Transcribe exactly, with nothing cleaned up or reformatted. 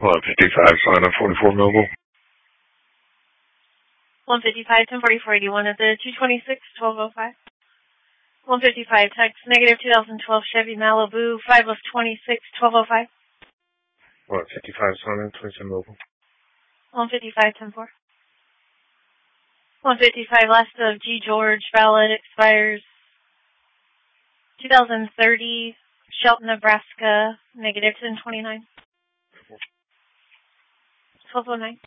one fifty-five, sign up forty-four mobile. one fifty-five, ten forty-four eighty-one at the two twenty-six, twelve oh five. one fifty-five, text negative two thousand twelve Chevy Malibu, five of twenty-six, twelve oh five. one fifty-five, sign up twenty-seven mobile. one fifty-five, ten four. one fifty-five, last of G. George, valid, expires two thousand thirty, Shelton, Nebraska, negative ten twenty-nine. twelve oh nine.